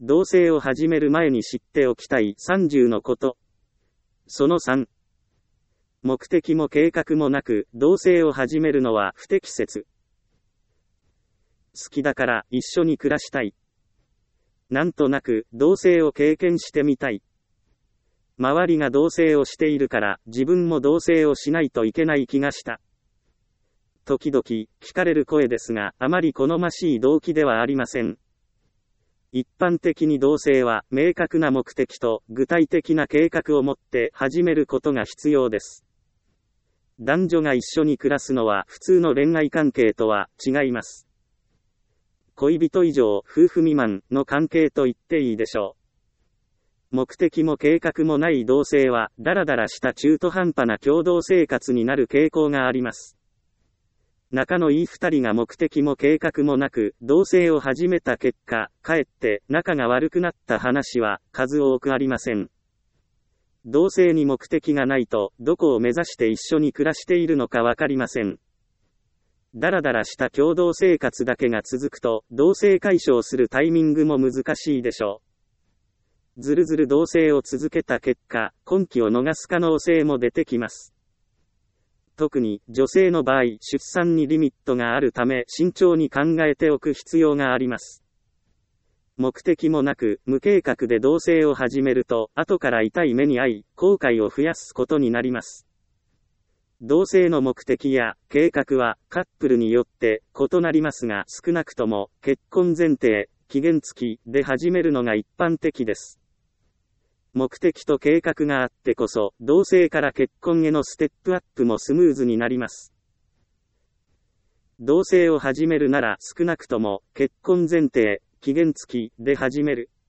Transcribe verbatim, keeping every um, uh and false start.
同棲を始める前に知っておきたいさんじゅうのこと。そのさん。目的も計画もなく、同棲を始めるのは不適切。好きだから一緒に暮らしたい。なんとなく同棲を経験してみたい。周りが同棲をしているから自分も同棲をしないといけない気がした。時々聞かれる声ですが、あまり好ましい動機ではありません。一般的に同棲は明確な目的と具体的な計画を持って始めることが必要です。男女が一緒に暮らすのは普通の恋愛関係とは違います。恋人以上、夫婦未満の関係と言っていいでしょう。目的も計画もない同棲は、だらだらした中途半端な共同生活になる傾向があります。仲のいい二人が目的も計画もなく、同棲を始めた結果、かえって仲が悪くなった話は数多くありません。同棲に目的がないと、どこを目指して一緒に暮らしているのかわかりません。だらだらした共同生活だけが続くと、同棲解消するタイミングも難しいでしょう。ずるずる同棲を続けた結果、婚期を逃す可能性も出てきます。特に女性の場合、出産にリミットがあるため慎重に考えておく必要があります。目的もなく無計画で同棲を始めると、後から痛い目に遭い、後悔を増やすことになります。同棲の目的や計画はカップルによって異なりますが、少なくとも結婚前提、期限付きで始めるのが一般的です。目的と計画があってこそ、同棲から結婚へのステップアップもスムーズになります。同棲を始めるなら少なくとも結婚前提、期限付きで始める。